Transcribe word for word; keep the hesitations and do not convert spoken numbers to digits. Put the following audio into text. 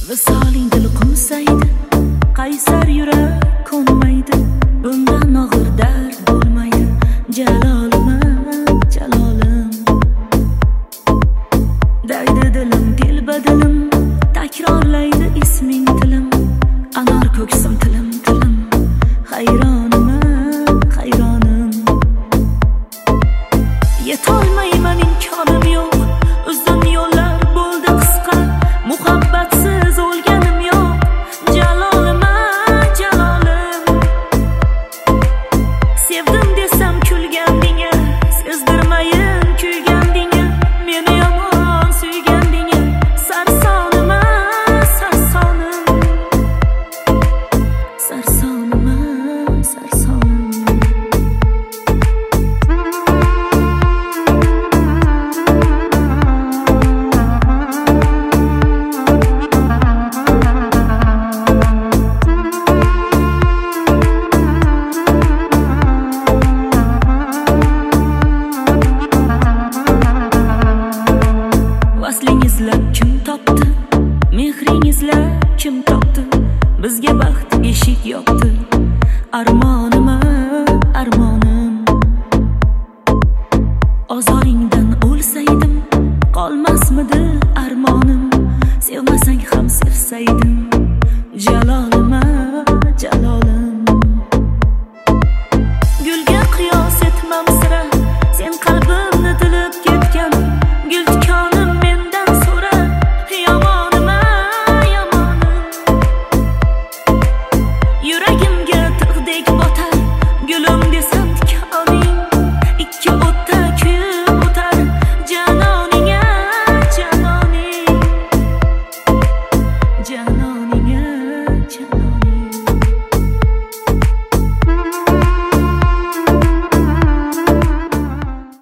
Visoling dil qumsaydi, qaysar yurak ko'nmaydi, bundan og'ir dard bo'lmaydi. Jalolim, jalolim, daydi dilim, dilbadilim, takrorlaydi isming tilim, anor ko'ksim tilim tilim, hayronim, hayronim. Yetolmayman, imkonim yo'q, uzun yo'llar bo'ldi qisqa, muhabbatsiz o'lganim yo'q. Jalolim, jalolim, sevdim desam kulgandinga, sezdirmayin kuygandinga, meni yomon suygandinga. Sarsonim, sarsonim, sarsonim, sarsonim. Vaslingizlab kim topdi, mehringizlab kim topdi, bizga baxt eshik yopdi. Armonim, armonim, ozoringdan o'lsaydim, qolmasmidi armonim, sevmasang ham sevsaydim. Jalolim, jalolim, gulga qiyos etmam sira, sen qalbimni tilib ketgan gul tikonim mendan so'ra. Yomonim, yomonim, yuragimga tig'dek botar, gulim desam tikoning, ikki o'tda kuyib o'tar. Janoning, janoning, janoning.